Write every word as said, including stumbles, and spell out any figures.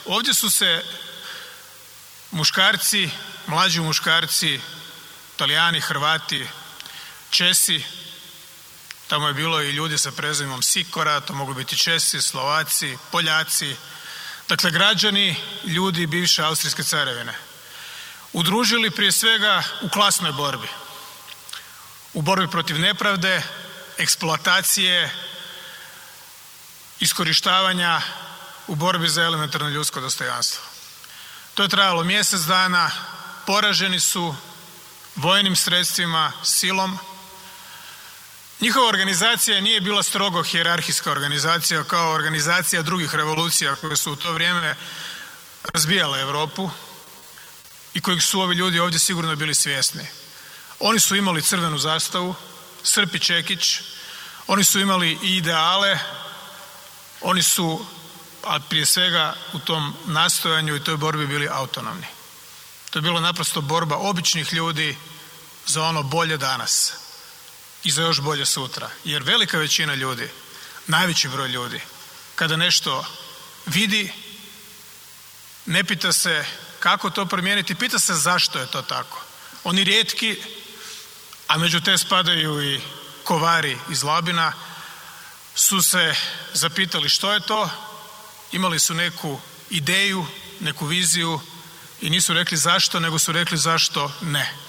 Ovdje su se muškarci, mlađi muškarci, Talijani, Hrvati, Česi, tamo je bilo i ljudi sa prezimenom Sikora, to mogu biti Česi, Slovaci, Poljaci, dakle građani, ljudi bivše Austrijske carevine, udružili prije svega u klasnoj borbi, u borbi protiv nepravde, eksploatacije, iskorištavanja, u borbi za elementarno ljudsko dostojanstvo. To je trajalo mjesec dana, poraženi su vojnim sredstvima, silom. Njihova organizacija nije bila strogo hijerarhijska organizacija kao organizacija drugih revolucija koje su u to vrijeme razbijale Europu i kojih su ovi ljudi ovdje sigurno bili svjesni. Oni su imali crvenu zastavu, srp i čekić, oni su imali i ideale, oni su, a prije svega u tom nastojanju i toj borbi bili autonomni. To je bilo naprosto borba običnih ljudi za ono bolje danas i za još bolje sutra. Jer velika većina ljudi, najveći broj ljudi, kada nešto vidi, ne pita se kako to promijeniti, pita se zašto je to tako. Oni rijetki, a među te spadaju i kovari iz Labina, su se zapitali što je to, imali su neku ideju, neku viziju i nisu rekli zašto, nego su rekli zašto ne.